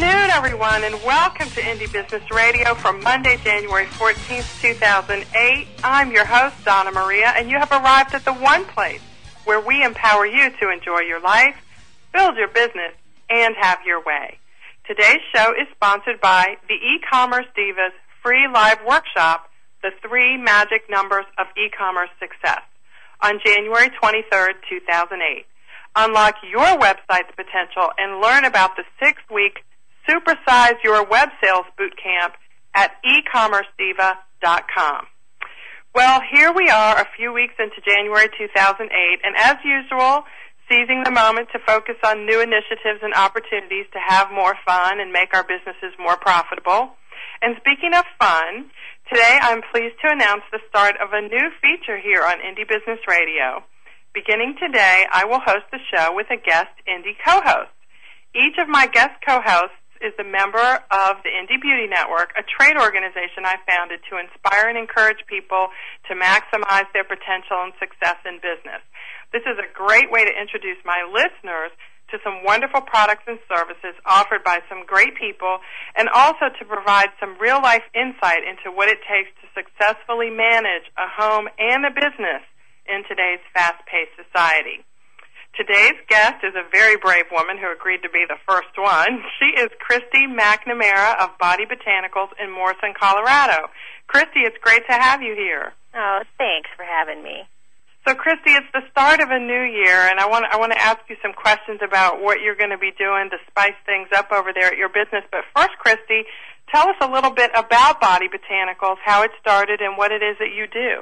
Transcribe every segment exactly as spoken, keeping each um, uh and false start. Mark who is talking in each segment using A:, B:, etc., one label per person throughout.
A: afternoon, everyone, and welcome to Indie Business Radio for Monday, January fourteenth, two thousand eight. I'm your host, Donna Maria, and you have arrived at the one place where we empower you to enjoy your life, build your business, and have your way. Today's show is sponsored by the E-Commerce Divas free live workshop, The Three Magic Numbers of E-Commerce Success, on January twenty-third, two thousand eight. Unlock your website's potential and learn about the six-week Supersize Your Web Sales Bootcamp at e commerce diva dot com. Well, here we are a few weeks into January two thousand eight, and as usual, seizing the moment to focus on new initiatives and opportunities to have more fun and make our businesses more profitable. And speaking of fun, today I'm pleased to announce the start of a new feature here on Indie Business Radio. Beginning today, I will host the show with a guest Indie co-host. Each of my guest co-hosts is a member of the Indie Beauty Network, a trade organization I founded to inspire and encourage people to maximize their potential and success in business. This is a great way to introduce my listeners to some wonderful products and services offered by some great people, and also to provide some real-life insight into what it takes to successfully manage a home and a business in today's fast-paced society. Today's guest is a very brave woman who agreed to be the first one. She is Christy McNamara of Body Botanicals in Morrison, Colorado. Christy, it's great to have you here.
B: Oh, thanks for having me.
A: So, Christy, it's the start of a new year, and I want I want to ask you some questions about what you're going to be doing to spice things up over there at your business. But first, Christy, tell us a little bit about Body Botanicals, how it started, and what it is that you do.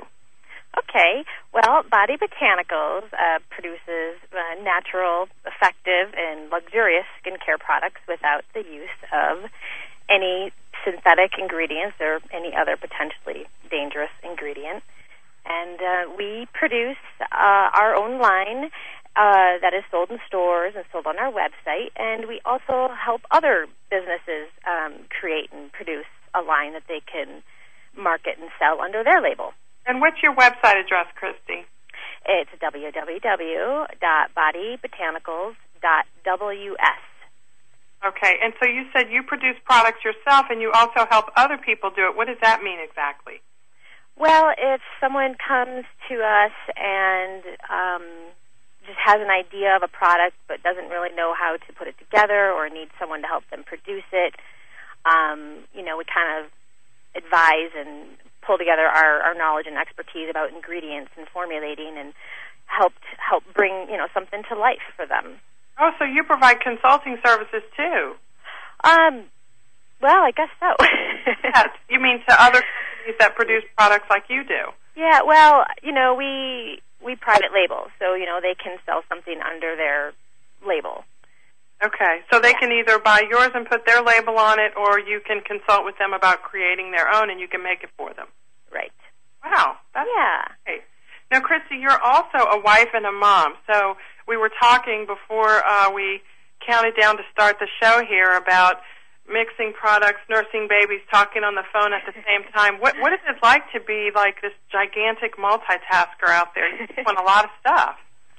B: Okay. Well, Body Botanicals uh, produces uh, natural, effective, and luxurious skincare products without the use of any synthetic ingredients or any other potentially dangerous ingredient. And uh, we produce uh, our own line uh, that is sold in stores and sold on our website, and we also help other businesses um, create and produce a line that they can market and sell under their label.
A: And what's your website address, Christy?
B: It's w w w dot body botanicals dot w s.
A: Okay, and so you said you produce products yourself and you also help other people do it. What does that mean exactly?
B: Well, if someone comes to us and um, just has an idea of a product but doesn't really know how to put it together or needs someone to help them produce it, um, you know, we kind of advise and pull together our, our knowledge and expertise about ingredients and formulating and help help bring, you know, something to life for them.
A: Oh, so you provide consulting services too?
B: Um, well, I guess so.
A: Yes, you mean to other companies that produce products like you do?
B: Yeah, well, you know, we we private label, so, you know, they can sell something under their label.
A: Okay, so they
B: yeah.
A: can either buy yours and put their label on it, or you can consult with them about creating their own, and you can make it for them.
B: Right.
A: Wow, that's
B: yeah.
A: great. Now, Christy, you're also a wife and a mom. So we were talking before uh, we counted down to start the show here about mixing products, nursing babies, talking on the phone at the same time. What what is it like to be like this gigantic multitasker out there? You're doing a lot of stuff.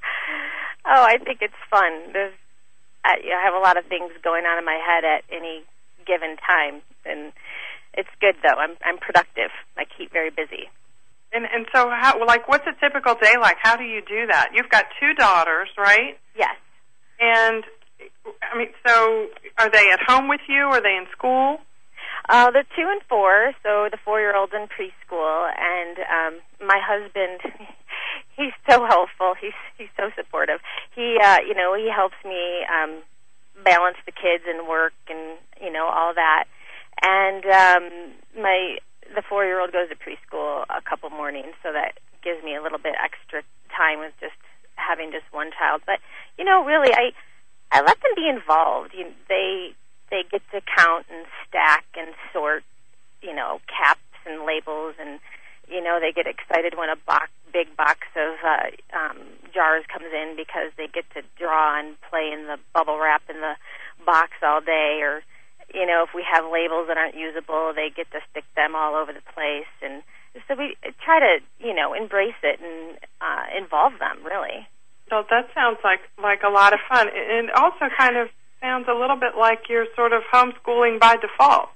B: Oh, I think it's fun. There's I have a lot of things going on in my head at any given time, and it's good, though. I'm I'm productive. I keep very busy.
A: And and so, how, like, what's a typical day like? How do you do that? You've got two daughters, right?
B: Yes.
A: And, I mean, so are they at home with you? Are they in school?
B: Uh, they're two and four, so the four-year-old's in preschool, and um, my husband, he's so helpful. He's he's so supportive. He, uh, you know, he helps me um, balance the kids and work and, you know, all that. And um, my the four-year-old goes to preschool a couple mornings, so that gives me a little bit extra time with just having just one child. But, you know, really, I I let them be involved. You, they they get to count and stack and sort, you know, caps and labels, and, you know, they get excited when a box, big box of uh, um, jars comes in because they get to draw and play in the bubble wrap in the box all day. Or, you know, if we have labels that aren't usable, they get to stick them all over the place. And so we try to, you know, embrace it and uh, involve them, really.
A: So that sounds like, like a lot of fun. And also kind of sounds a little bit like you're sort of homeschooling by default.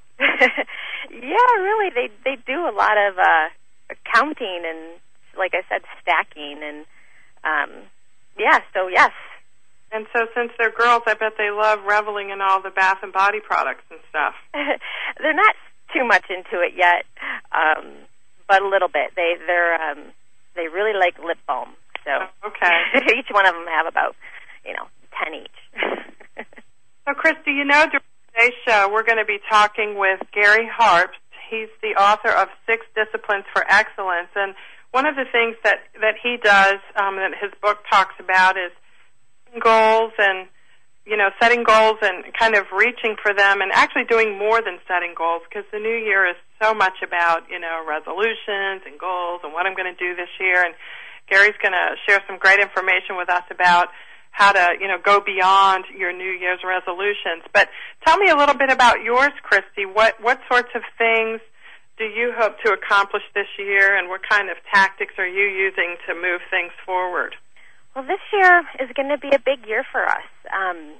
B: Yeah, really, they they do a lot of uh, accounting and, like I said, stacking and um, yeah. So yes.
A: And so, since they're girls, I bet they love reveling in all the bath and body products and stuff.
B: They're not too much into it yet, um, but a little bit. They they're um, they really like lip balm. So
A: okay,
B: each one of them have about you know ten each.
A: So, Christy, you know, during today's show, we're going to be talking with Gary Harps. He's the author of Six Disciplines for Excellence, and one of the things that that he does, um, that his book talks about, is goals and, you know, setting goals and kind of reaching for them and actually doing more than setting goals, because the new year is so much about, you know, resolutions and goals and what I'm going to do this year. And Gary's going to share some great information with us about how to, you know, go beyond your New Year's resolutions. But tell me a little bit about yours, Christy. What, what sorts of things do you hope to accomplish this year, and what kind of tactics are you using to move things forward?
B: Well, this year is going to be a big year for us. Um,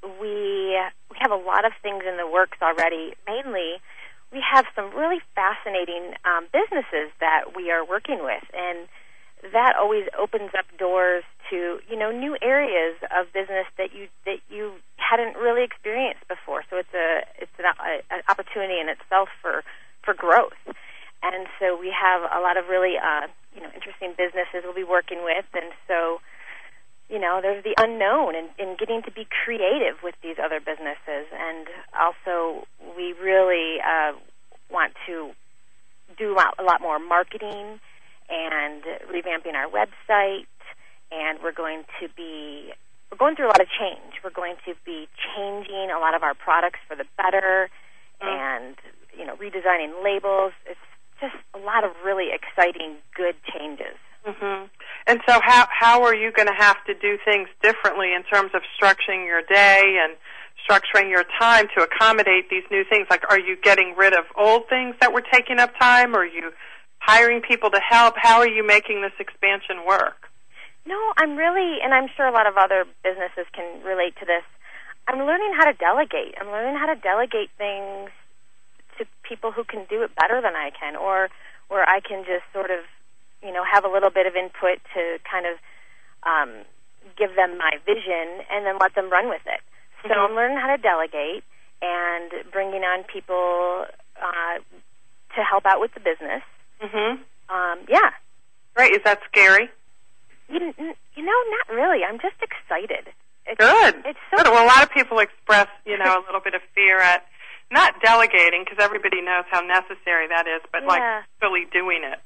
B: we we have a lot of things in the works already. Mainly, we have some really fascinating um, businesses that we are working with, and that always opens up doors to you know new areas of business that you that you hadn't really experienced before. So it's a it's an, a, an opportunity in itself for for growth. And so we have a lot of really uh, you know interesting businesses we'll be working with, and so. You know, there's the unknown and in, in getting to be creative with these other businesses. And also, we really uh, want to do a lot more marketing and revamping our website. And we're going to be, we're going through a lot of change. We're going to be changing a lot of our products for the better mm. and, you know, redesigning labels. It's just a lot of really exciting, good changes.
A: Mm-hmm. And so how how are you going to have to do things differently in terms of structuring your day and structuring your time to accommodate these new things? Like, are you getting rid of old things that were taking up time? Or are you hiring people to help? How are you making this expansion work?
B: No, I'm really, and I'm sure a lot of other businesses can relate to this, I'm learning how to delegate. I'm learning how to delegate things to people who can do it better than I can, or where I can just sort of you know, have a little bit of input to kind of um, give them my vision and then let them run with it. So mm-hmm. I'm learning how to delegate and bringing on people uh, to help out with the business.
A: Mm-hmm.
B: Um, yeah.
A: Right. Is that scary?
B: You, you know, not really. I'm just excited. It's,
A: Good.
B: It's so
A: Good. Well, a lot of people express, you know, a little bit of fear at not delegating, because everybody knows how necessary that is, but
B: yeah.
A: like really doing it.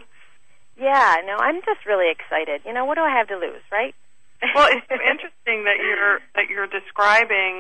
B: Yeah, no, I'm just really excited. You know, what do I have to lose, right?
A: Well, it's interesting that you're that you're describing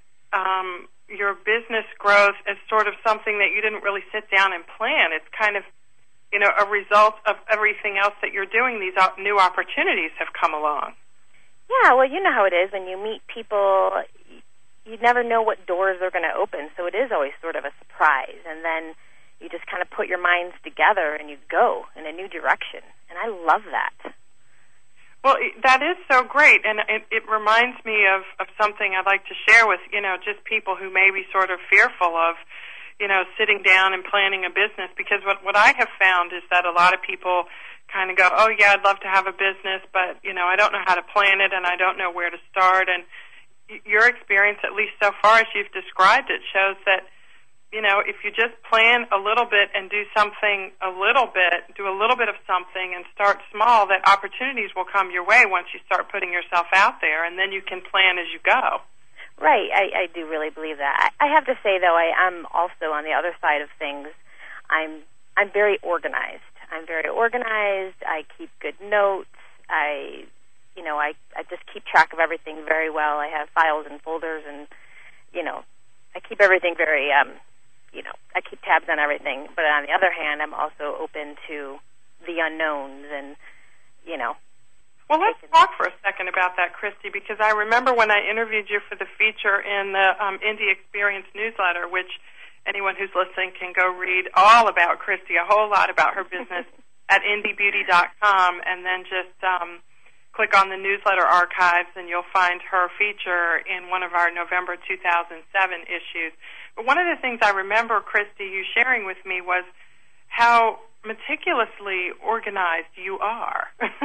A: um, your business growth as sort of something that you didn't really sit down and plan. It's kind of, you know, a result of everything else that you're doing. These new opportunities have come along.
B: Yeah, well, you know how it is when you meet people. You never know what doors they're going to open, so it is always sort of a surprise, and then you just kind of put your minds together and you go in a new direction. And I love that.
A: Well, that is so great. And it, it reminds me of, of something I'd like to share with, you know, just people who may be sort of fearful of, you know, sitting down and planning a business. Because what, what I have found is that a lot of people kind of go, oh, yeah, I'd love to have a business, but, you know, I don't know how to plan it and I don't know where to start. And your experience, at least so far as you've described it, shows that, you know, if you just plan a little bit and do something a little bit, do a little bit of something and start small, that opportunities will come your way once you start putting yourself out there, and then you can plan as you go.
B: Right. I, I do really believe that. I, I have to say, though, I am also on the other side of things. I'm I'm very organized. I'm very organized. I keep good notes. I, you know, I, I just keep track of everything very well. I have files and folders, and, you know, I keep everything very... um You know, I keep tabs on everything, but on the other hand, I'm also open to the unknowns and, you know.
A: Well, let's talk for a second about that, Christy, because I remember when I interviewed you for the feature in the um, Indie Experience newsletter, which anyone who's listening can go read all about Christy, a whole lot about her business at indie beauty dot com, and then just um, click on the newsletter archives, and you'll find her feature in one of our November two thousand seven issues. But one of the things I remember, Christy, you sharing with me was how meticulously organized you are.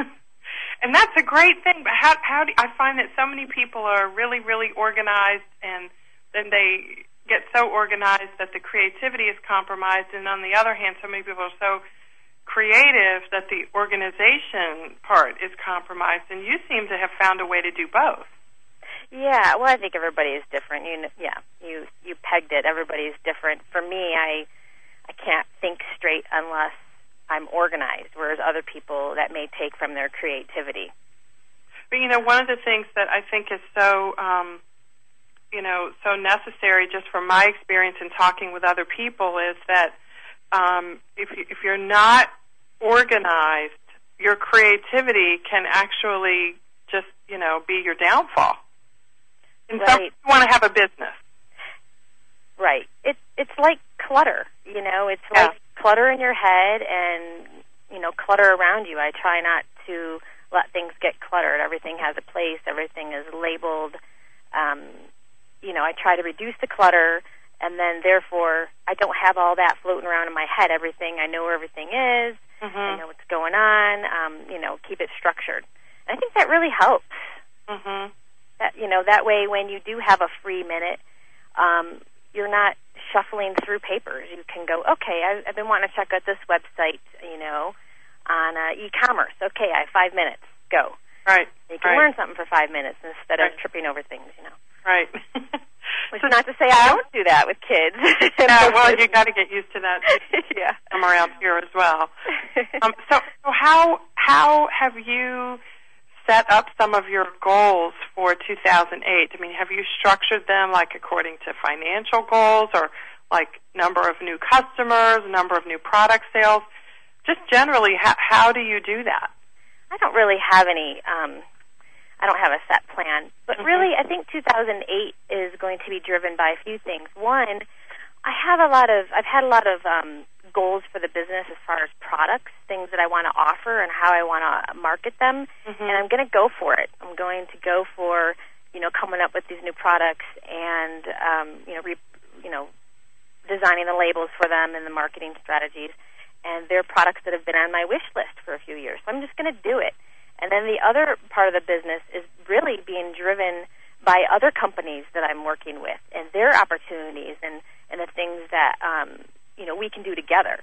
A: And that's a great thing. But how, how do I find that so many people are really, really organized, and then they get so organized that the creativity is compromised, and on the other hand, so many people are so creative that the organization part is compromised, and you seem to have found a way to do both.
B: Yeah, well, I think everybody is different. You know, yeah, you you pegged it. Everybody is different. For me, I I can't think straight unless I'm organized, whereas other people, that may take from their creativity.
A: But, you know, one of the things that I think is so, um, you know, so necessary, just from my experience in talking with other people, is that Um, if, you, if you're not organized, your creativity can actually just, you know, be your downfall. And
B: right.
A: so you want to have a business.
B: Right. It, it's like clutter, you know. It's
A: yeah.
B: like clutter in your head and, you know, clutter around you. I try not to let things get cluttered. Everything has a place. Everything is labeled. Um, you know, I try to reduce the clutter. And then, therefore, I don't have all that floating around in my head. Everything, I know where everything is.
A: Mm-hmm.
B: I know what's going on. Um, you know, keep it structured. And I think that really helps.
A: Mm-hmm.
B: That you know, that way, when you do have a free minute, um, you're not shuffling through papers. You can go, okay, I've, I've been wanting to check out this website, you know, on uh, e-commerce. Okay, I have five minutes. Go.
A: Right.
B: You can
A: right.
B: learn something for five minutes insteed
A: right.
B: of tripping over things. You know.
A: Right.
B: Which is not to say I don't do that with kids.
A: Yeah, well, you got to get used to that.
B: Yeah,
A: I'm around here as well. Um, so, so how how have you set up some of your goals for two thousand eight? I mean, have you structured them like according to financial goals, or like number of new customers, number of new product sales? Just generally, how, how do you do that?
B: I don't really have any. Um, I don't have a set plan, but
A: mm-hmm.
B: really, I think two thousand eight is going to be driven by a few things. One, I have a lot of, I've had a lot of um, goals for the business as far as products, things that I want to offer and how I want to market them,
A: mm-hmm.
B: and I'm going to go for it. I'm going to go for, you know, coming up with these new products and, um, you know, re, you know, designing the labels for them and the marketing strategies, and they're products that have been on my wish list for a few years. So I'm just going to do it. And then the other part of the business is really being driven by other companies that I'm working with and their opportunities and, and the things that, um, you know, we can do together.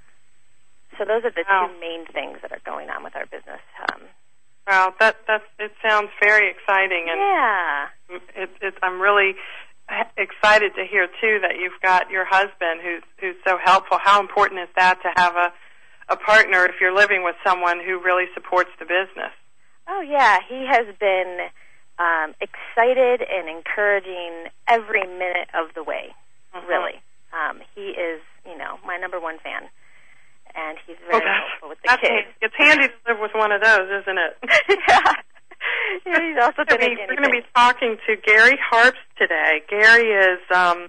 B: So those are the
A: wow.
B: two main things that are going on with our business. Um,
A: wow, that that's, it sounds very exciting. And
B: yeah.
A: It, it, I'm really excited to hear, too, that you've got your husband who's, who's so helpful. How important is that to have a a partner if you're living with someone who really supports the business?
B: Oh, yeah. He has been um, excited and encouraging every minute of the way, mm-hmm. really. Um, he is, you know, my number one fan, and he's very
A: well,
B: helpful with the kids.
A: It's handy to live with one of those, isn't it?
B: Yeah. Yeah, he's also been
A: be, We're going to be talking to Gary Harps today. Gary is... Um,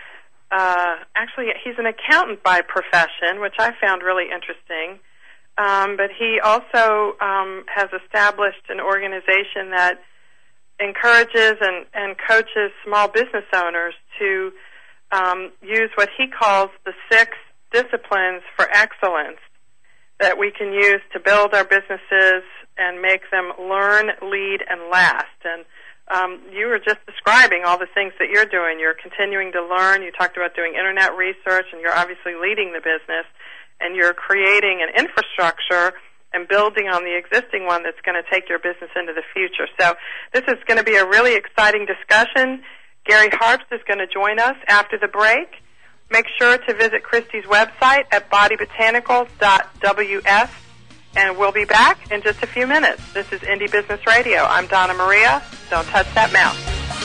A: Uh, actually, he's an accountant by profession, which I found really interesting. Um, but he also um, has established an organization that encourages and, and coaches small business owners to um, use what he calls the six disciplines for excellence that we can use to build our businesses and make them learn, lead, and last. And Um, you were just describing all the things that you're doing. You're continuing to learn. You talked about doing internet research, and you're obviously leading the business, and you're creating an infrastructure and building on the existing one that's going to take your business into the future. So this is going to be a really exciting discussion. Gary Harps is going to join us after the break. Make sure to visit Christy's website at body botanicals dot w s. And we'll be back in just a few minutes. This is Indie Business Radio. I'm Donna Maria. Don't touch that mouse.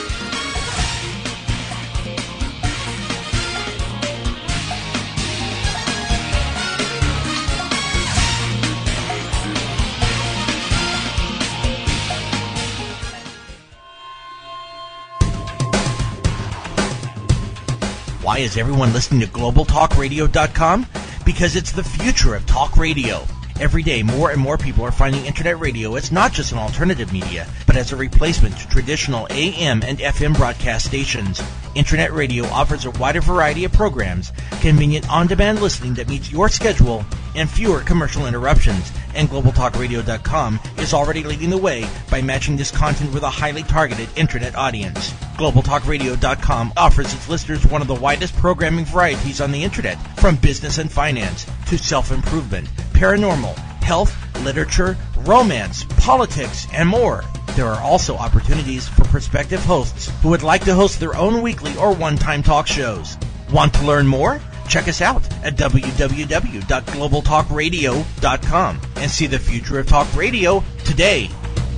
C: Why is everyone listening to global talk radio dot com? Because it's the future of talk radio. Every day, more and more people are finding Internet radio as not just an alternative media, but as a replacement to traditional A M and F M broadcast stations. Internet radio offers a wider variety of programs, convenient on-demand listening that meets your schedule, and fewer commercial interruptions. And Global Talk Radio dot com is already leading the way by matching this content with a highly targeted Internet audience. Global Talk Radio dot com offers its listeners one of the widest programming varieties on the Internet, from business and finance to self-improvement, paranormal, health, literature, romance, politics, and more. There are also opportunities for prospective hosts who would like to host their own weekly or one-time talk shows. Want to learn more? Check us out at w w w dot global talk radio dot com and see the future of talk radio today.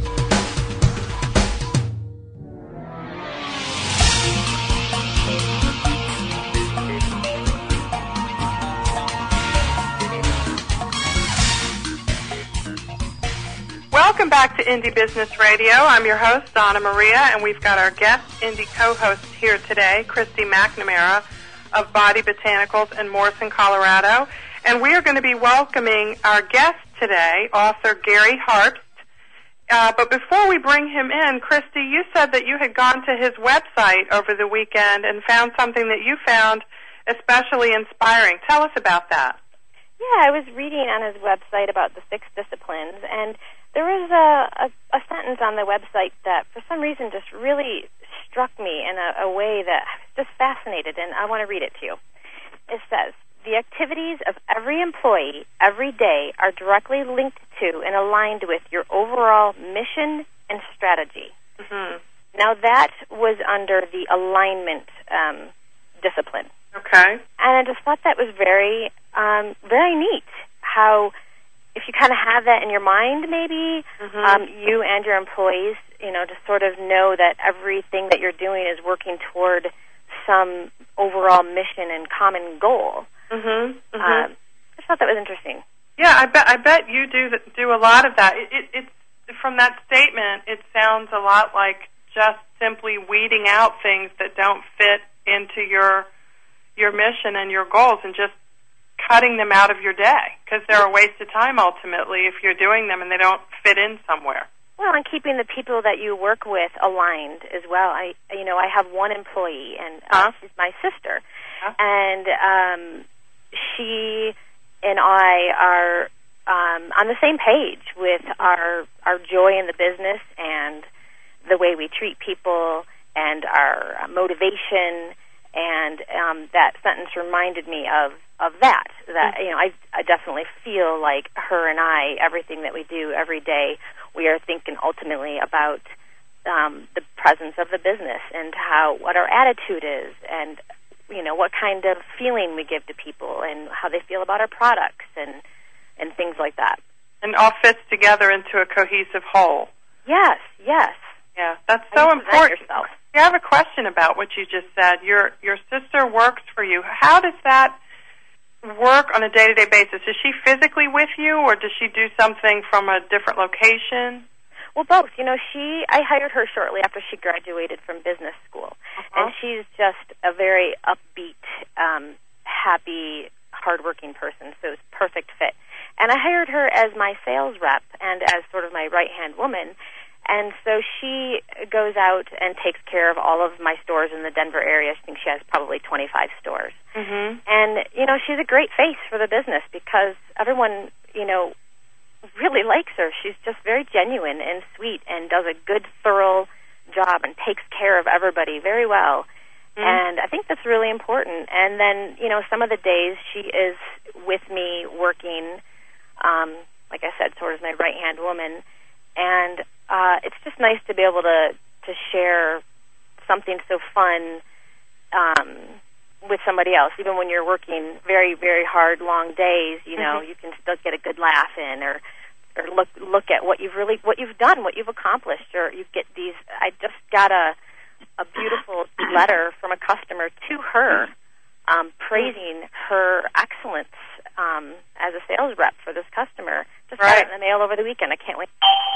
A: Welcome back to Indie Business Radio. I'm your host, Donna Maria, and we've got our guest Indie co-host here today, Christy McNamara of Body Botanicals in Morrison, Colorado. And we are going to be welcoming our guest today, author Gary Harpst. Uh, but before we bring him in, Christy, you said that you had gone to his website over the weekend and found something that you found especially inspiring. Tell us about that.
B: Yeah, I was reading on his website about the six disciplines, and there was a, a, a sentence on the website that for some reason just really struck me in a, a way that I was just fascinated, and I want to read it to you. It says, the activities of every employee every day are directly linked to and aligned with your overall mission and strategy.
A: Mm-hmm.
B: Now that was under the alignment um, discipline.
A: Okay.
B: And I just thought that was very, um, very neat, how if you kind of have that in your mind, maybe,
A: mm-hmm.
B: um, you and your employees, you know, to sort of know that everything that you're doing is working toward some overall mission and common goal.
A: Mm-hmm. Mm-hmm.
B: Um, I just thought that was interesting.
A: Yeah, I bet I bet you do th- do a lot of that. It, it, it's from that statement, it sounds a lot like just simply weeding out things that don't fit into your your mission and your goals, and just cutting them out of your day, because they're a waste of time ultimately if you're doing them and they don't fit in somewhere.
B: Well, and keeping the people that you work with aligned as well. I, you know, I have one employee, and uh,
A: huh?
B: she's my sister,
A: huh?
B: and um, she and I are um, on the same page with our our joy in the business and the way we treat people and our motivation. And um, that sentence reminded me of, of that, that, you know, I, I definitely feel like her and I, everything that we do every day, we are thinking ultimately about um, the presence of the business and how, what our attitude is and, you know, what kind of feeling we give to people and how they feel about our products and, and things like that.
A: And all fits together into a cohesive whole.
B: Yes, yes.
A: Yeah, that's so important.
B: Yourself.
A: I have a question about what you just said. Your your sister works for you. How does that work on a day-to-day basis? Is she physically with you, or does she do something from a different location?
B: Well, both. You know, she I hired her shortly after she graduated from business school, uh-huh. and she's just a very upbeat, um, happy, hardworking person, so it's a perfect fit. And I hired her as my sales rep and as sort of my right-hand woman. And so she goes out and takes care of all of my stores in the Denver area. I think she has probably twenty-five stores.
A: Mm-hmm.
B: And, you know, she's a great face for the business because everyone, you know, really likes her. She's just very genuine and sweet and does a good, thorough job and takes care of everybody very well. Mm-hmm. And I think that's really important. And then, you know, some of the days she is with me working, um, like I said, sort of my right-hand woman. And uh, it's just nice to be able to, to share something so fun um, with somebody else. Even when you're working very, very hard, long days, you know, mm-hmm. you can still get a good laugh in, or or look look at what you've really what you've done, what you've accomplished, or you get these. I just got a a beautiful letter from a customer to her, um, praising her excellence um, as a sales rep for this customer. Just got
A: right.
B: it in the mail over the weekend. I can't wait.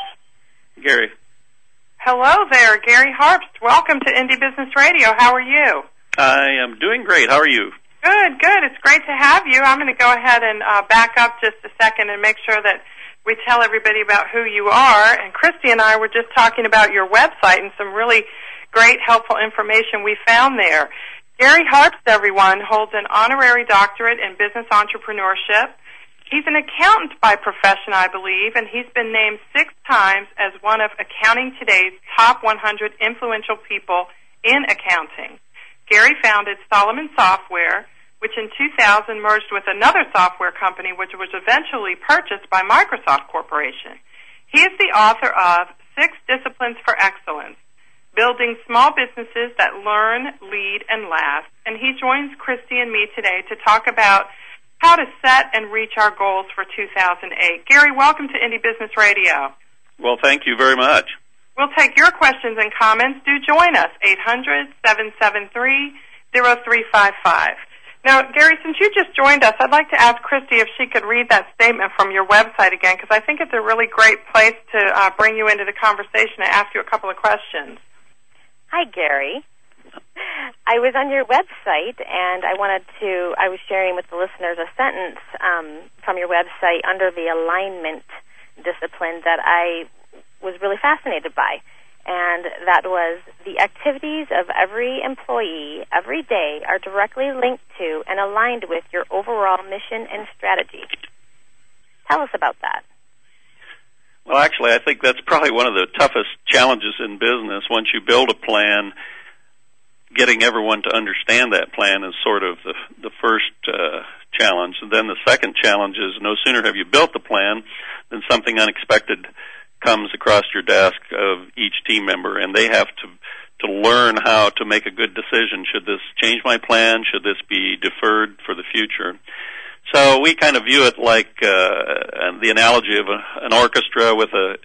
D: Gary.
A: Hello there, Gary Harpst. Welcome to Indie Business Radio. How are you?
D: I am doing great. How are you?
A: Good, good. It's great to have you. I'm going to go ahead and uh, back up just a second and make sure that we tell everybody about who you are. And Christy and I were just talking about your website and some really great, helpful information we found there. Gary Harpst, everyone, holds an honorary doctorate in business entrepreneurship. He's an accountant by profession, I believe, and he's been named six times as one of Accounting Today's top one hundred influential people in accounting. Gary founded Solomon Software, which in two thousand merged with another software company, which was eventually purchased by Microsoft Corporation. He is the author of Six Disciplines for Excellence, Building Small Businesses That Learn, Lead, and Last. And he joins Christy and me today to talk about how to set and reach our goals for two thousand eight. Gary, welcome to Indie Business Radio.
D: Well, thank you very much.
A: We'll take your questions and comments. Do join us, eight hundred, seven seven three, zero three five five. Now, Gary, since you just joined us, I'd like to ask Christy if she could read that statement from your website again, because I think it's a really great place to uh, bring you into the conversation and ask you a couple of questions.
B: Hi, Gary. I was on your website, and I wanted to, I was sharing with the listeners a sentence um, from your website under the alignment discipline that I was really fascinated by. And that was, the activities of every employee every day are directly linked to and aligned with your overall mission and strategy. Tell us about that.
D: Well, actually, I think that's probably one of the toughest challenges in business. Once you build a plan, getting everyone to understand that plan is sort of the, the first uh, challenge. And then the second challenge is no sooner have you built the plan than something unexpected comes across your desk of each team member, and they have to to learn how to make a good decision. Should this change my plan? Should this be deferred for the future? So we kind of view it like uh, the analogy of a, an orchestra with a,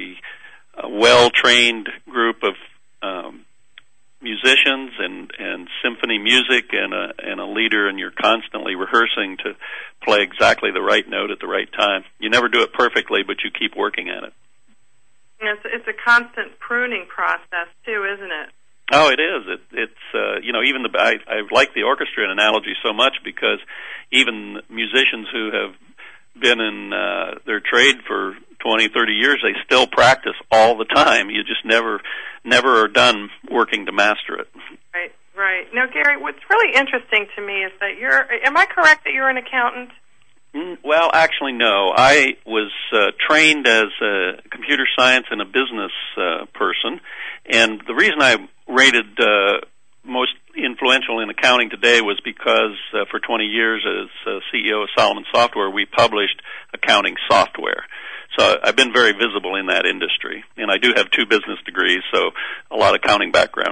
D: a, a well-trained group of um, musicians and, and symphony music and a, and a leader, and you're constantly rehearsing to play exactly the right note at the right time. You never do it perfectly, but you keep working at it.
A: It's, it's a constant pruning process, too, isn't it?
D: Oh, it is. It, it's, uh, you know, even the, I, I like the orchestra analogy so much because even musicians who have been in uh, their trade for twenty, thirty years, they still practice all the time. You just never, never are done working to master it.
A: Right, right. Now, Gary, what's really interesting to me is that you're, am I correct that you're an accountant?
D: Well, actually, no. I was uh, trained as a computer science and a business uh, person, and the reason I rated uh, most influential in accounting today was because uh, for twenty years as uh, C E O of Solomon Software, we published accounting software. So I've been very visible in that industry, and I do have two business degrees, so a lot of accounting background.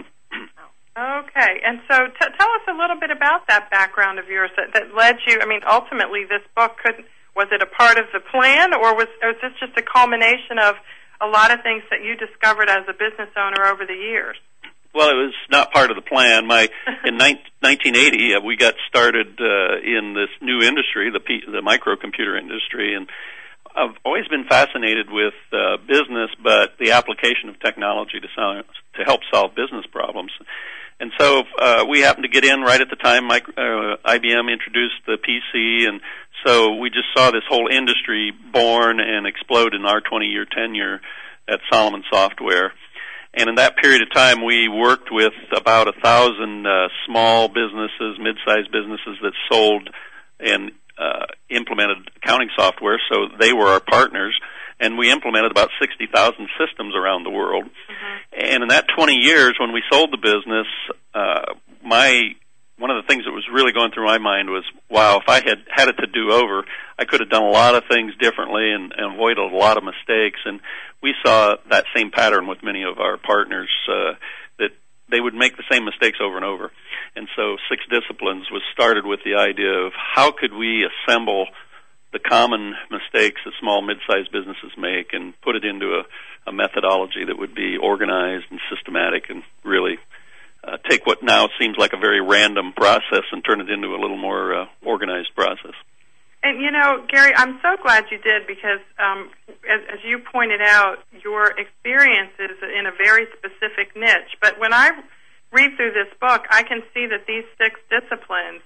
A: Okay, and so t- tell us a little bit about that background of yours that, that led you, I mean, ultimately this book, could was it a part of the plan, or was, or was this just a culmination of a lot of things that you discovered as a business owner over the years?
D: Well, it was not part of the plan. My in nineteen eighty, uh, we got started uh, in this new industry, the, P- the microcomputer industry, and I've always been fascinated with uh, business, but the application of technology to, solve, to help solve business problems. And so uh, we happened to get in right at the time micro, uh, I B M introduced the P C, and so we just saw this whole industry born and explode in our twenty-year tenure at Solomon Software. And in that period of time, we worked with about a thousand uh, small businesses, mid-sized businesses that sold and uh, implemented accounting software, so they were our partners. And we implemented about sixty thousand systems around the world. Mm-hmm. And in that twenty years, when we sold the business, uh, my one of the things that was really going through my mind was, wow, if I had had it to do over, I could have done a lot of things differently and, and avoided a lot of mistakes. And we saw that same pattern with many of our partners, uh, that they would make the same mistakes over and over. And so Six Disciplines was started with the idea of how could we assemble the common mistakes that small, mid-sized businesses make and put it into a, a methodology that would be organized and systematic and really uh, take what now seems like a very random process and turn it into a little more uh, organized process.
A: And, you know, Gary, I'm so glad you did because, um, as, as you pointed out, your experience is in a very specific niche. But when I read through this book, I can see that these six disciplines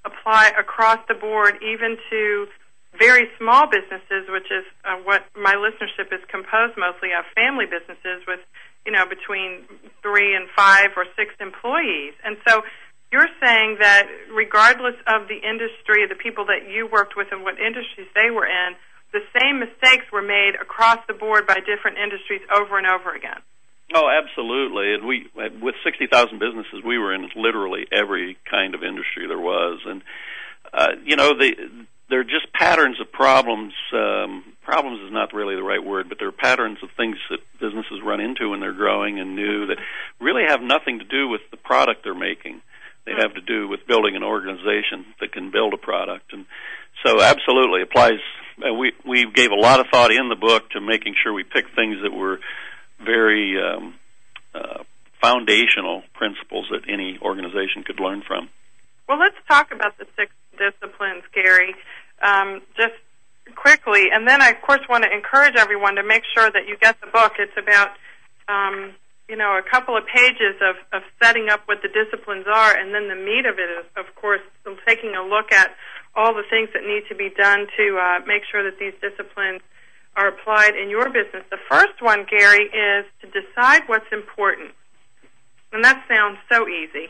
A: apply across the board, even to very small businesses, which is uh, what my listenership is composed mostly of, family businesses with, you know, between three and five or six employees. And so you're saying that regardless of the industry, the people that you worked with and what industries they were in, the same mistakes were made across the board by different industries over and over again.
D: Oh, absolutely. And we, with sixty thousand businesses, we were in literally every kind of industry there was. And, uh, you know, the, they're just patterns of problems. Um, problems is not really the right word, but they're patterns of things that businesses run into when they're growing and new that really have nothing to do with the product they're making. They have to do with building an organization that can build a product. And so absolutely applies. Uh, we, we gave a lot of thought in the book to making sure we picked things that were very um, uh, foundational principles that any organization could learn from.
A: Well, let's talk about the six disciplines, Gary, um, just quickly. And then I, of course, want to encourage everyone to make sure that you get the book. It's about, um, you know, a couple of pages of, of setting up what the disciplines are, and then the meat of it is, of course, taking a look at all the things that need to be done to uh, make sure that these disciplines are applied in your business. The first one, Gary, is to decide what's important. And that sounds so easy.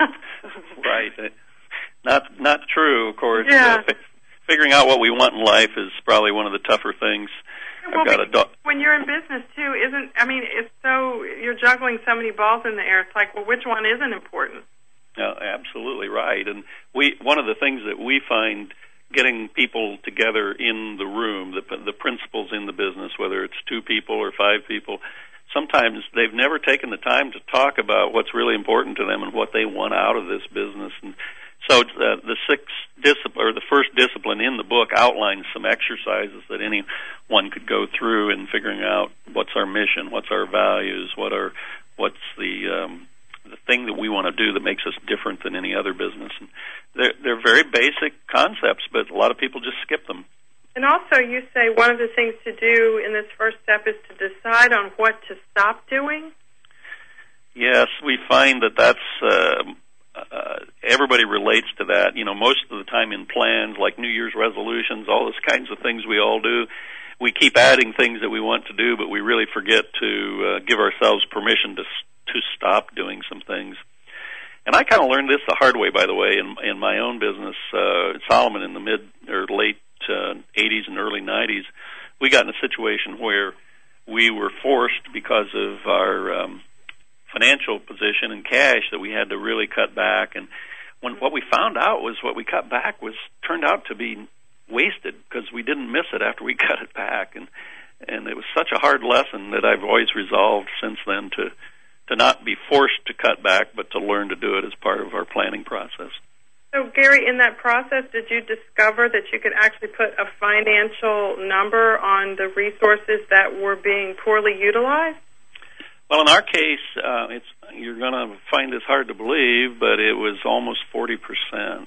D: Right. Not not true, of course.
A: Yeah.
D: Uh, f- figuring out what we want in life is probably one of the tougher things.
A: Well,
D: I've got a do-
A: when you're in business, too, isn't, I mean, it's so, you're juggling so many balls in the air. It's like, well, which one isn't important?
D: Uh, absolutely right. And we one of the things that we find getting people together in the room, the, the principals in the business, whether it's two people or five people, sometimes they've never taken the time to talk about what's really important to them and what they want out of this business. And so uh, the sixth discipline, or the first discipline in the book, outlines some exercises that anyone could go through in figuring out what's our mission, what's our values, what are what's the um, the thing that we want to do that makes us different than any other business. And they're, they're very basic concepts, but a lot of people just skip them.
A: And also you say one of the things to do in this first step is to decide on what to stop doing?
D: Yes, we find that that's, uh, uh, everybody relates to that. You know, most of the time in plans like New Year's resolutions, all those kinds of things we all do, we keep adding things that we want to do, but we really forget to uh, give ourselves permission to to stop doing some things. And I kind of learned this the hard way, by the way, in, in my own business. Uh, Solomon, in the mid or late uh, eighties and early nineties, we got in a situation where we were forced, because of our um, financial position and cash, that we had to really cut back. And when what we found out was what we cut back was turned out to be wasted, because we didn't miss it after we cut it back. And and it was such a hard lesson that I've always resolved since then to to not be forced to cut back, but to learn to do it as part of our planning process.
A: So, Gary, in that process, did you discover that you could actually put a financial number on the resources that were being poorly utilized?
D: Well, in our case, uh, it's you're going to find this hard to believe, but it was almost forty percent.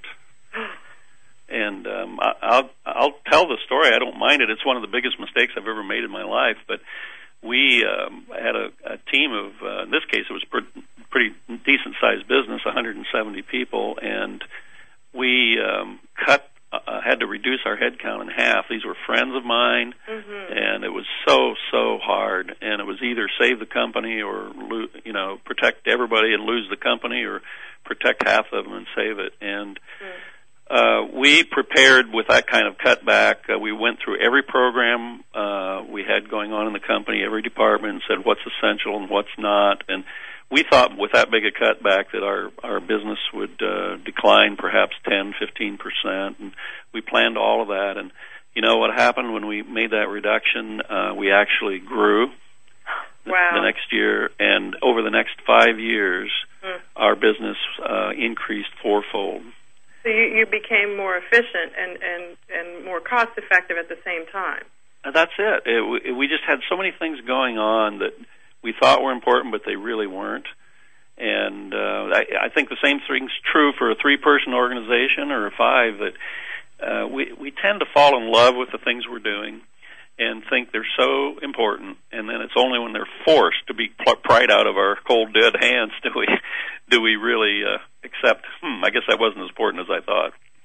D: And um, I, I'll I'll tell the story. I don't mind it. It's one of the biggest mistakes I've ever made in my life, but we um, had a, a team of, uh, in this case, it was a pretty, pretty decent-sized business, one hundred seventy people, and we um, cut, uh, had to reduce our headcount in half. These were friends of mine, mm-hmm. and it was so, so hard. And it was either save the company or, lo- you know, protect everybody and lose the company, or protect half of them and save it. And mm. Uh, we prepared with that kind of cutback. Uh, we went through every program uh, we had going on in the company, every department, and said what's essential and what's not. And we thought with that big a cutback that our, our business would uh, decline perhaps ten, fifteen percent. And we planned all of that. And you know what happened when we made that reduction? Uh, we actually grew
A: wow.
D: the, the next year. And over the next five years, mm. our business uh, increased fourfold.
A: So you, you became more efficient and, and, and more cost-effective at the same time.
D: That's it. it. We just had so many things going on that we thought were important, but they really weren't. And uh, I, I think the same thing's true for a three-person organization or a five, that uh, we, we tend to fall in love with the things we're doing and think they're so important, and then it's only when they're forced to be pried out of our cold, dead hands do we do we really uh, accept, hmm, I guess that wasn't as important as I thought.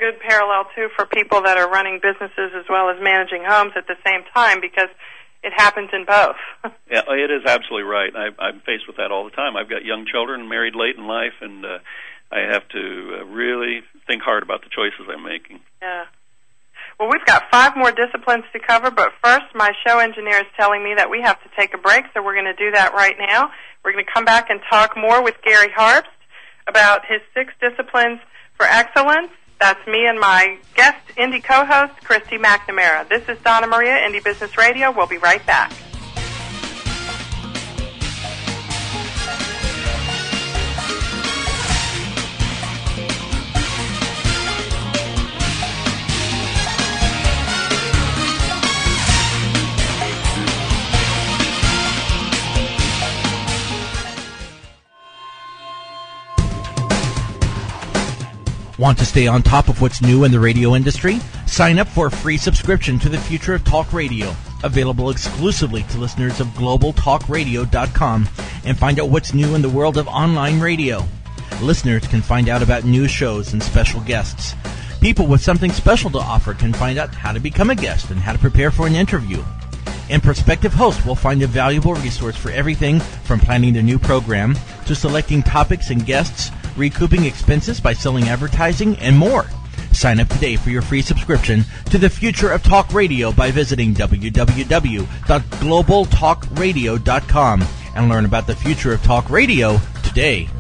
A: good parallel, too, for people that are running businesses as well as managing homes at the same time, because it happens in both.
D: Yeah, it is absolutely right. I, I'm faced with that all the time. I've got young children, married late in life, and uh, I have to uh, really think hard about the choices I'm making.
A: Yeah. Well, we've got five more disciplines to cover, but first, my show engineer is telling me that we have to take a break, so we're going to do that right now. We're going to come back and talk more with Gary Harpst about his six disciplines for excellence. That's me and my guest, Indie co-host, Christy McNamara. This is Donna Maria, Indie Business Radio. We'll be right back.
C: Want to stay on top of what's new in the radio industry? Sign up for a free subscription to the Future of Talk Radio, available exclusively to listeners of global talk radio dot com, and find out what's new in the world of online radio. Listeners can find out about new shows and special guests. People with something special to offer can find out how to become a guest and how to prepare for an interview. And prospective hosts will find a valuable resource for everything from planning their new program to selecting topics and guests, recouping expenses by selling advertising, and more. Sign up today for your free subscription to the Future of Talk Radio by visiting w w w dot global talk radio dot com and learn about the future of talk radio today.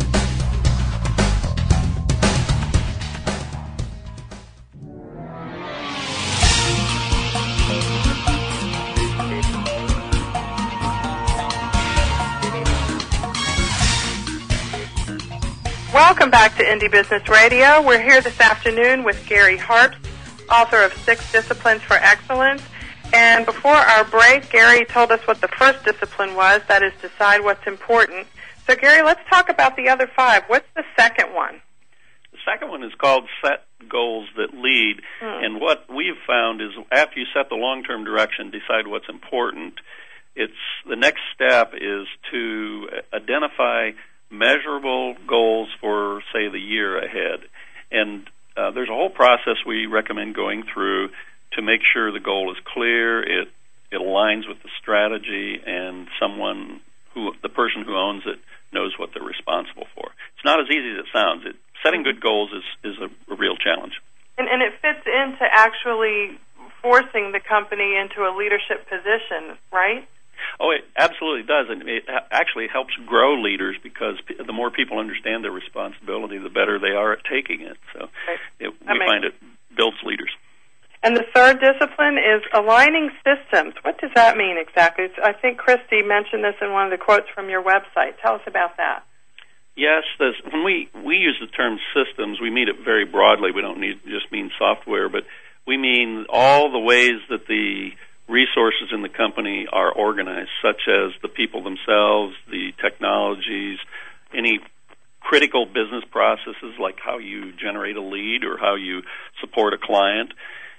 A: Welcome back to Indie Business Radio. We're here this afternoon with Gary Harpst, author of Six Disciplines for Excellence. And before our break, Gary told us what the first discipline was, that is, decide what's important. So, Gary, let's talk about the other five. What's the second one?
D: The second one is called Set Goals That Lead. Hmm. And what we've found is after you set the long-term direction, decide what's important, it's the next step is to identify measurable goals for, say, the year ahead. And uh, there's a whole process we recommend going through to make sure the goal is clear, it it aligns with the strategy, and someone who, the person who owns it, knows what they're responsible for. It's not as easy as it sounds. It, setting good goals is, is a, a real challenge.
A: And, and it fits into actually forcing the company into a leadership position, right?
D: Oh, it absolutely does, and it actually helps grow leaders because the more people understand their responsibility, the better they are at taking it. So right. it, we find it builds leaders.
A: And the third discipline is aligning systems. What does that mean exactly? It's, I think Christy mentioned this in one of the quotes from your website. Tell us about that.
D: Yes, this, when we, we use the term systems, we mean it very broadly. We don't need just mean software, but we mean all the ways that the resources in the company are organized, such as the people themselves, the technologies, any critical business processes like how you generate a lead or how you support a client.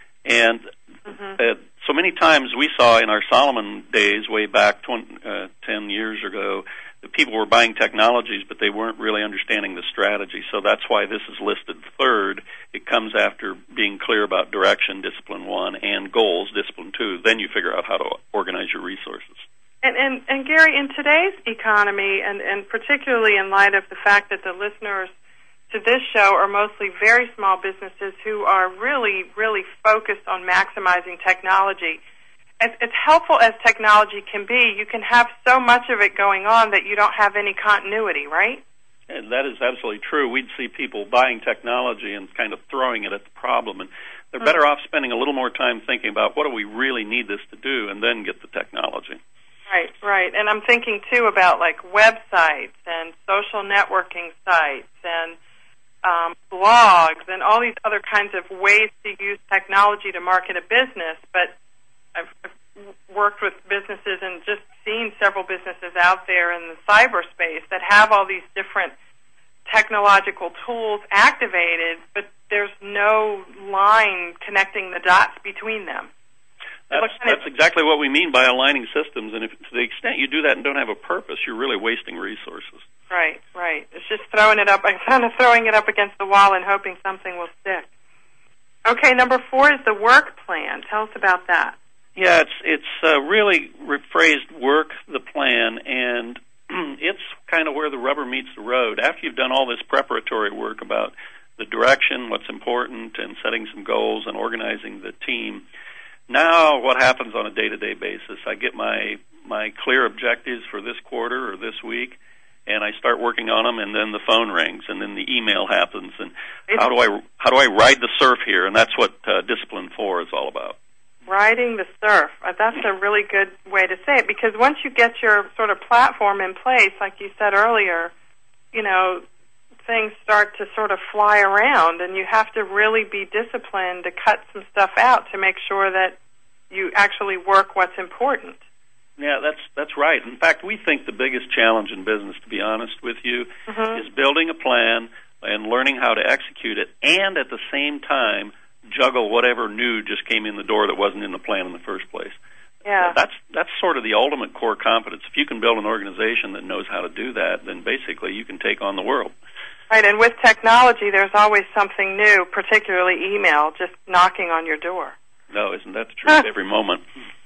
D: And mm-hmm. uh, so many times we saw in our Solomon days way back twenty, uh, ten years ago that people were buying technologies, but they weren't really understanding the strategy. So that's why this is listed third. It comes after being clear about direction, discipline one, and goals, discipline two. Then you figure out how to organize your resources.
A: And, and, and Gary, in today's economy, and, and particularly in light of the fact that the listeners to this show are mostly very small businesses who are really, really focused on maximizing technology, As, as helpful as technology can be, you can have so much of it going on that you don't have any continuity, right?
D: And that is absolutely true. We'd see people buying technology and kind of throwing it at the problem, and they're better mm-hmm. off spending a little more time thinking about what do we really need this to do and then get the technology.
A: Right, right. And I'm thinking, too, about, like, websites and social networking sites and um, blogs and all these other kinds of ways to use technology to market a business, but I've worked with businesses and just seen several businesses out there in the cyberspace that have all these different technological tools activated, but there's no line connecting the dots between them.
D: That's, that's exactly what we mean by aligning systems, and if to the extent you do that and don't have a purpose, you're really wasting resources.
A: Right, right. It's just throwing it up, kind of throwing it up against the wall and hoping something will stick. Okay, number four is the work plan. Tell us about that.
D: Yeah, it's it's uh, really rephrased work, the plan, and it's kind of where the rubber meets the road. After you've done all this preparatory work about the direction, what's important, and setting some goals and organizing the team, now what happens on a day-to-day basis? I get my my clear objectives for this quarter or this week, and I start working on them, and then the phone rings, and then the email happens, and how do I how do I ride the surf here? And that's what uh, Discipline four is all about.
A: Riding the surf. Uh, that's a really good way to say it, because once you get your sort of platform in place, like you said earlier, you know, things start to sort of fly around, and you have to really be disciplined to cut some stuff out to make sure that you actually work what's important.
D: Yeah, that's that's right. In fact, we think the biggest challenge in business, to be honest with you,
A: mm-hmm.
D: is building a plan and learning how to execute it, and at the same time juggle whatever new just came in the door that wasn't in the plan in the first place.
A: Yeah.
D: That's that's sort of the ultimate core competence. If you can build an organization that knows how to do that, then basically you can take on the world.
A: Right, and with technology, there's always something new, particularly email, just knocking on your door.
D: No, isn't that the truth every moment?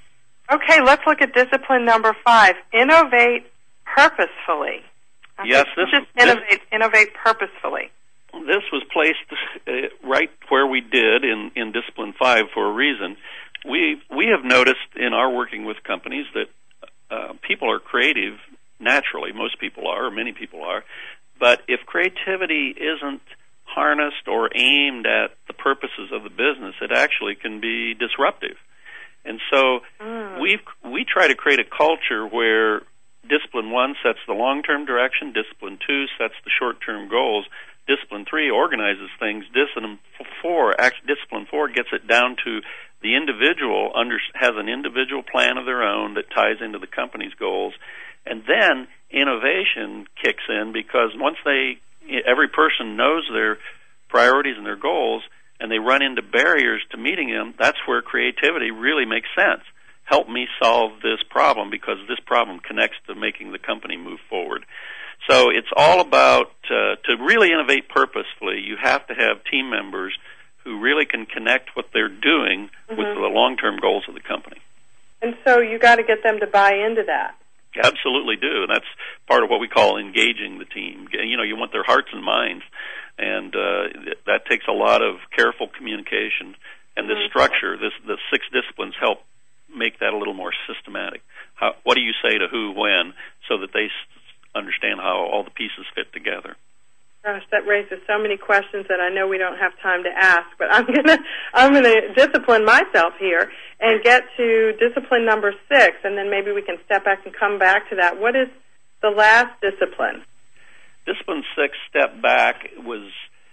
A: Okay, let's look at discipline number five. Innovate purposefully.
D: Yes, this
A: just innovate, this, innovate purposefully.
D: This was placed uh, right where we did in, in Discipline five for a reason. We we have noticed in our working with companies that uh, people are creative naturally. Most people are, or many people are. But if creativity isn't harnessed or aimed at the purposes of the business, it actually can be disruptive. And so
A: mm.
D: we we try to create a culture where Discipline one sets the long-term direction, Discipline two sets the short-term goals, Discipline three organizes things, Discipline four, actually Discipline four gets it down to the individual under, has an individual plan of their own that ties into the company's goals, and then innovation kicks in because once they, every person knows their priorities and their goals, and they run into barriers to meeting them, that's where creativity really makes sense. Help me solve this problem because this problem connects to making the company move forward. So it's all about, uh, to really innovate purposefully, you have to have team members who really can connect what they're doing
A: mm-hmm.
D: with the long-term goals of the company.
A: And so you got to get them to buy into that.
D: Absolutely do, and that's part of what we call engaging the team. You know, you want their hearts and minds, and uh, that takes a lot of careful communication. And this
A: mm-hmm.
D: structure, this the six disciplines help make that a little more systematic. How, what do you say to who, when, so that they s- understand how all the pieces fit together?
A: Gosh, that raises so many questions that I know we don't have time to ask, but I'm gonna I'm gonna discipline myself here and get to discipline number six, and then maybe we can step back and come back to that. What is the last discipline?
D: Discipline six, step back, was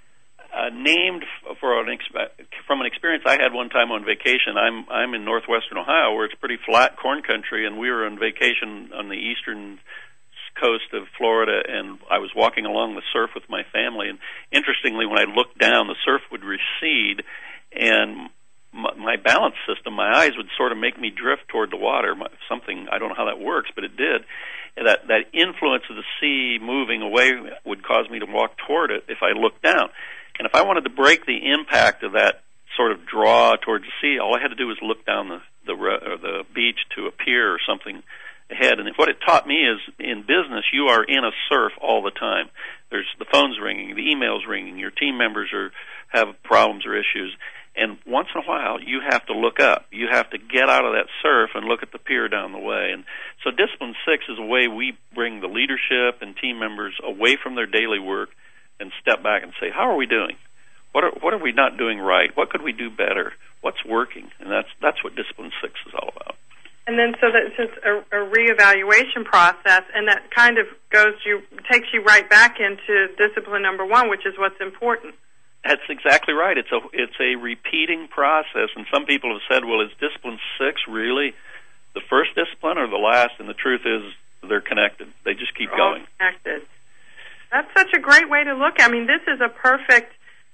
D: uh, named for an ex- from an experience I had one time on vacation. I'm I'm in northwestern Ohio, where it's pretty flat corn country, and we were on vacation on the eastern coast of Florida, and I was walking along the surf with my family, and interestingly, when I looked down, the surf would recede, and my, my balance system, my eyes would sort of make me drift toward the water. My, something, I don't know how that works, but it did. And that, that influence of the sea moving away would cause me to walk toward it if I looked down. And if I wanted to break the impact of that sort of draw towards the sea, all I had to do was look down the, the, or the beach to a pier or something ahead. And what it taught me is, in business, you are in a surf all the time. There's the phone's ringing, the email's ringing, your team members are have problems or issues, and once in a while you have to look up. You have to get out of that surf and look at the pier down the way. And so Discipline six is a way we bring the leadership and team members away from their daily work and step back and say, how are we doing? What are, what are we not doing right? What could we do better? What's working? And that's that's what Discipline six is all about.
A: And then so that's just a, a reevaluation process, and that kind of goes you takes you right back into discipline number one, which is what's important.
D: That's exactly right. It's a it's a repeating process, and some people have said, well, is Discipline six really the first discipline or the last? And the truth is they're connected. They just keep
A: they're
D: going.
A: All connected. That's such a great way to look at it. I mean, this is a perfect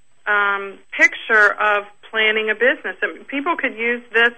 A: um, picture of planning a business. I mean, people could use this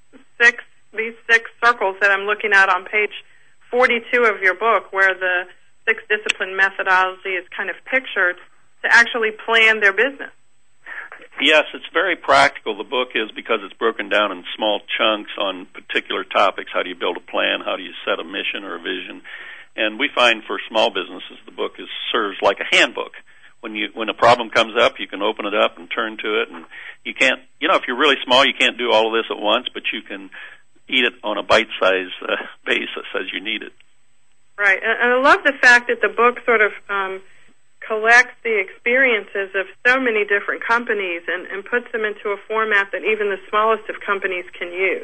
A: six these six circles that I'm looking at on page forty-two of your book, where the six discipline methodology is kind of pictured, to actually plan their business.
D: Yes, it's very practical. The book is, because it's broken down in small chunks on particular topics. How do you build a plan? How do you set a mission or a vision? And we find for small businesses, the book is serves like a handbook. When you when a problem comes up, you can open it up and turn to it. And you can't, you know, if you're really small, you can't do all of this at once, but you can eat it on a bite-sized uh, basis as you need it.
A: Right, and I love the fact that the book sort of um, collects the experiences of so many different companies and, and puts them into a format that even the smallest of companies can use.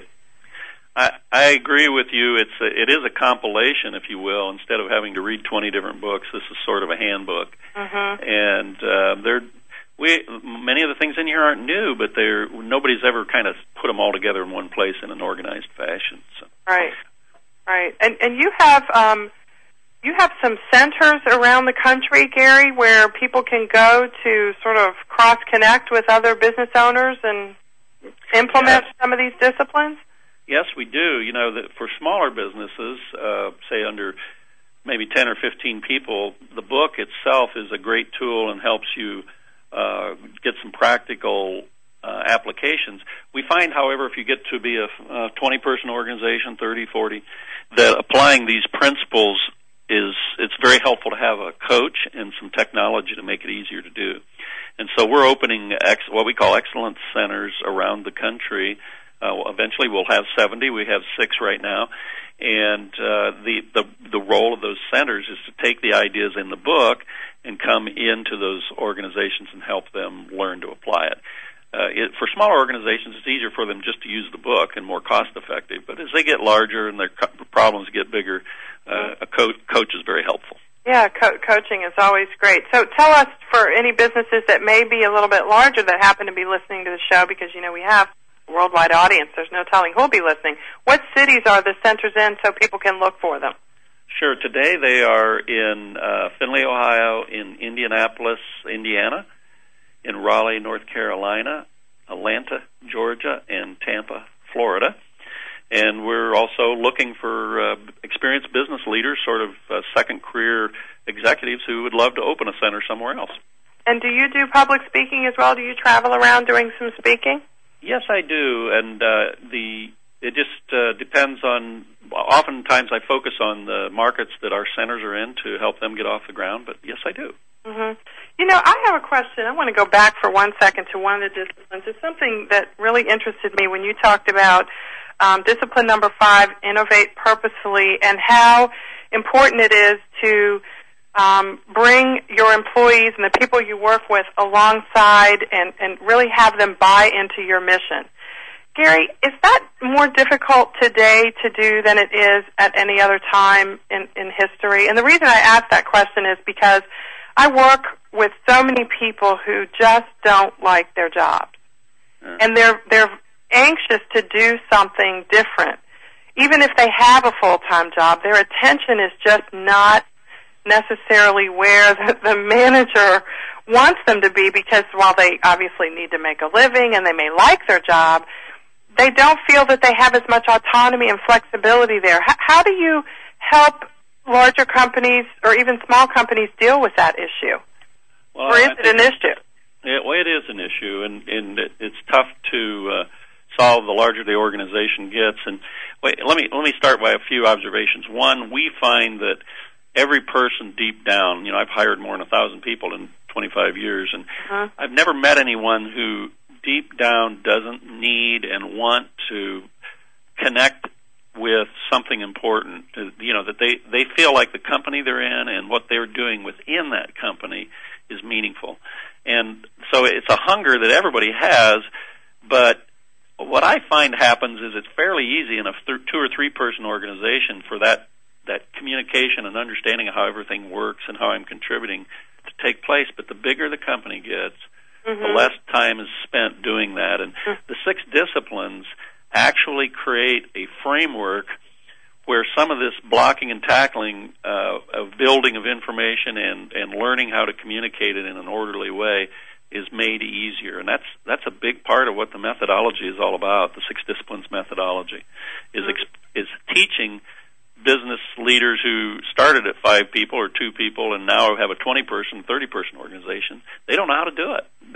D: I, I agree with you. It's a, it is a compilation, if you will. Instead of having to read twenty different books, this is sort of a handbook.
A: Uh-huh.
D: And uh, they're we many of the things in here aren't new, but they're nobody's ever kind of put them all together in one place in an organized fashion. So.
A: Right, right. And and you have um, you have some centers around the country, Gary, where people can go to sort of cross connect with other business owners and implement
D: yes.
A: some of these disciplines.
D: Yes, we do. You know, that for smaller businesses, uh, say under maybe ten or fifteen people, the book itself is a great tool and helps you uh, get some practical uh, applications. We find, however, if you get to be a twenty-person organization, thirty, forty, that applying these principles is it's very helpful to have a coach and some technology to make it easier to do. And so we're opening ex- what we call excellence centers around the country. Uh, eventually, we'll have seventy. We have six right now, and uh, the, the the role of those centers is to take the ideas in the book and come into those organizations and help them learn to apply it. Uh, it for smaller organizations, it's easier for them just to use the book and more cost effective. But as they get larger and their co- problems get bigger, uh, a co- coach is very helpful.
A: Yeah, co- coaching is always great. So tell us, for any businesses that may be a little bit larger that happen to be listening to the show, because you know we have worldwide audience. There's no telling who'll be listening. What cities are the centers in so people can look for them?
D: Sure. Today they are in uh, Findlay, Ohio, in Indianapolis, Indiana, in Raleigh, North Carolina, Atlanta, Georgia, and Tampa, Florida. And we're also looking for uh, experienced business leaders, sort of uh, second career executives who would love to open a center somewhere else. And
A: do you do public speaking as well? Do you travel around doing some speaking?
D: Yes, I do, and uh, the it just uh, depends on. Oftentimes, I focus on the markets that our centers are in to help them get off the ground. But yes, I do.
A: Mm-hmm. You know, I have a question. I want to go back for one second to one of the disciplines. It's something that really interested me when you talked about um, discipline number five, innovate purposefully, and how important it is to Um, bring your employees and the people you work with alongside and, and really have them buy into your mission. Gary, is that more difficult today to do than it is at any other time in, in history? And the reason I ask that question is because I work with so many people who just don't like their jobs. Mm. And they're, they're anxious to do something different. Even if they have a full-time job, their attention is just not necessarily where the, the manager wants them to be, because while they obviously need to make a living and they may like their job, they don't feel that they have as much autonomy and flexibility there. How, how do you help larger companies or even small companies deal with that issue?
D: Well,
A: or is
D: I
A: it an issue?
D: It, well, it is an issue, and, and it, it's tough to uh, solve the larger the organization gets. And wait, let me let me start by a few observations. One, we find that every person deep down, you know, I've hired more than a thousand people in twenty-five years, and uh-huh. I've never met anyone who deep down doesn't need and want to connect with something important. You know, that they, they feel like the company they're in and what they're doing within that company is meaningful. And so it's a hunger that everybody has, but what I find happens is it's fairly easy in a th- two or three person organization for that that communication and understanding of how everything works and how I'm contributing to take place. But the bigger the company gets, mm-hmm. the less time is spent doing that. And mm-hmm. the six disciplines actually create a framework where some of this blocking and tackling uh, of building of information and, and learning how to communicate it in an orderly way is made easier. And that's that's a big part of what the methodology is all about. The six disciplines methodology is mm-hmm. ex- is teaching business leaders who started at five people or two people and now have a twenty-person, thirty-person organization. They don't know how to do it.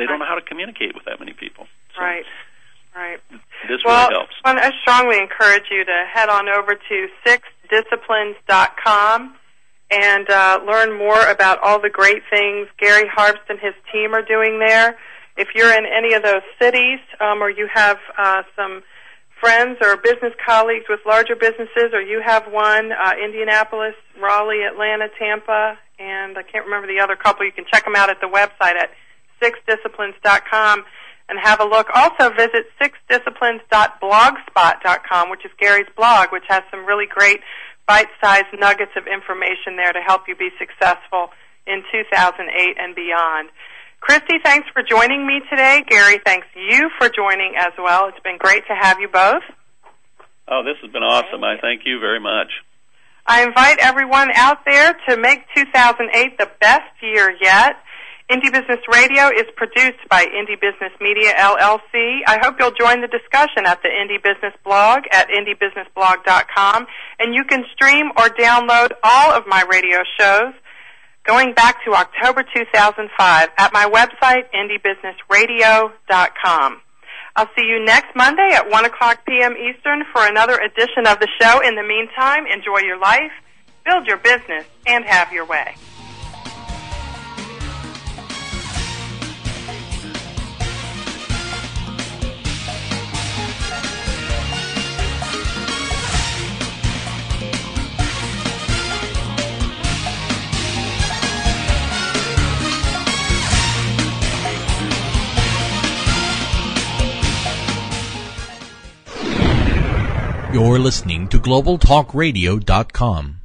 D: they don't know how to communicate with that many people. So
A: right, right.
D: This
A: well,
D: really helps.
A: Well, I strongly encourage you to head on over to six disciplines dot com and uh, learn more about all the great things Gary Harbst and his team are doing there. If you're in any of those cities um, or you have uh, some friends or business colleagues with larger businesses, or you have one, uh, Indianapolis, Raleigh, Atlanta, Tampa, and I can't remember the other couple, you can check them out at the website at six disciplines dot com and have a look. Also visit six disciplines dot blogspot dot com, which is Gary's blog, which has some really great bite-sized nuggets of information there to help you be successful in two thousand eight and beyond. Christy, thanks for joining me today. Gary, thanks you for joining as well. It's been great to have you both.
D: Oh, this has been awesome. I thank you very much.
A: I invite everyone out there to make two thousand eight the best year yet. Indie Business Radio is produced by Indie Business Media, L L C. I hope you'll join the discussion at the Indie Business blog at indie business blog dot com, and you can stream or download all of my radio shows going back to October two thousand five at my website, indie business radio dot com. I'll see you next Monday at one o'clock p.m. Eastern for another edition of the show. In the meantime, enjoy your life, build your business, and have your way.
C: You're listening to global talk radio dot com.